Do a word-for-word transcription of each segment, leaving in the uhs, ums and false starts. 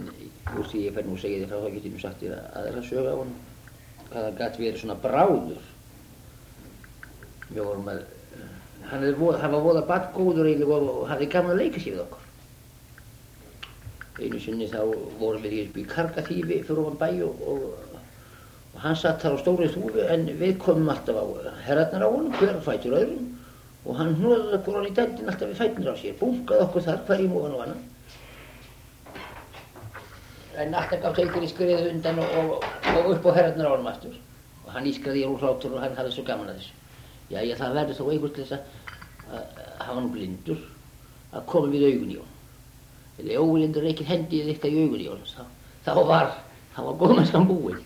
en úr því ég fer nú að segja þér frá þá get ég nú sagt þér aðra sögu á honum hvað hann gat verið svona bráður. Við vorum að hann, voða, hann var voða barngóður eiginlega og, og hafði gaman að leika sér við okkur. Einu sinni þá vorum við í kargaþýfi fyrir ofan bæ og, og, og hann satt þar á stóri þúfu en við komum alltaf á herrarnar á honum, hver á fætur öðrum og hann hnoðaði okkur hann í dældin alltaf við fæturnir á sér, bunkaði okkur þar hverjum ofan og annan. En alltaf gátt einhverjir skriðið undan og, og, og upp á herrarnar á honum aftur og hann ískraði úr hlátur og hann hafði svo gaman að þessu. Jæja, það verður þó einhvers til þess að, að hann var nú blindur að koma við augun í honum. Þegar ólindur ekki hendið þykta í augun í honum, þá, þá var, þá var góðmennskan búinn.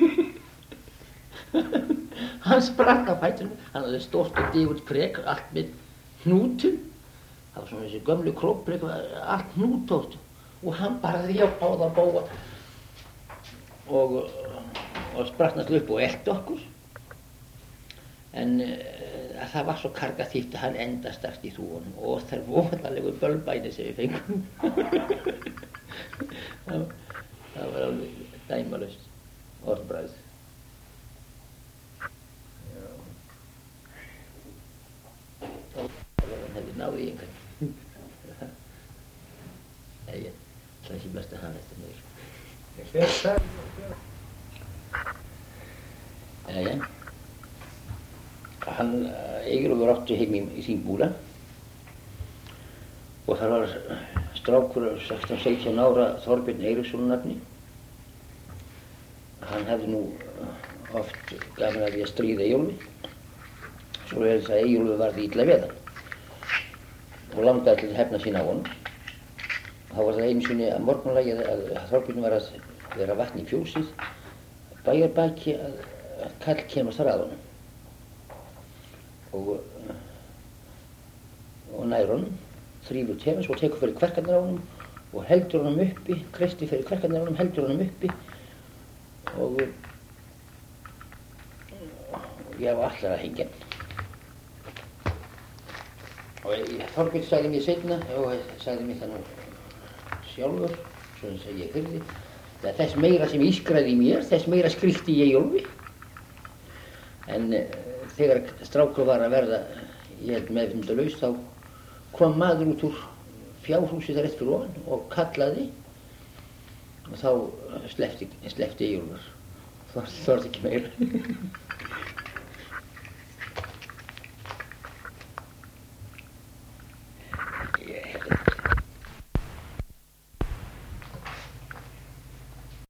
Hann sprakk á fætinum, hann hafði stórt og digurt prek, allt með hnútum. Það var svona þessi gömlu krókprek, allt hnútótt. Og hann bara því á báða bóa og, og spraknast upp og elti okkur. En uh, það var svo kargaþýft að hann endast eftir í þúfunum og þær voðalegu bölbæni sem við fengum. það, það var alveg dæmalaust orðbragð. Hann hefði náð í einhvern. Nei, ég ætla ekki best að hafa þetta meður. Jæja. Hann, Eyjólfur átti heim í, í sín búla og þar var strákur sextán sautján ára Þorbjörn Eiríksson nafni. Hann hefði nú oft gaman að því að stríða Eyjólfi, svo er það að Eyjólfur varð illa við hann og langaði til að hefna sín á honum. Þá var það einu sinni að morgunlagi að, að Þorbjörn var að vera vatn í fjósið, bæjarbaki að, að kall kemur þar að honum. Og, og nær honum, þrífur tefans og tekur fyrir kverkarnar á honum og heldur honum uppi, kreistir fyrir kverkarnar á honum, heldur honum uppi og, og ég var allar að hengja. Og Þorbjörn sagði mér seinna og sagði mér það nú sjálfur, svona sem ég hyrði, að þess meira sem ískraði í mér, þess meira skríkti ég Eyjólfi. En þegar strákur var að verða, ég held meðfundalaus, þá kom maður út úr fjárhúsi þar eftir ofan og kallaði og þá sleppti, sleppti Eyjólfur. Það þorði ekki meira.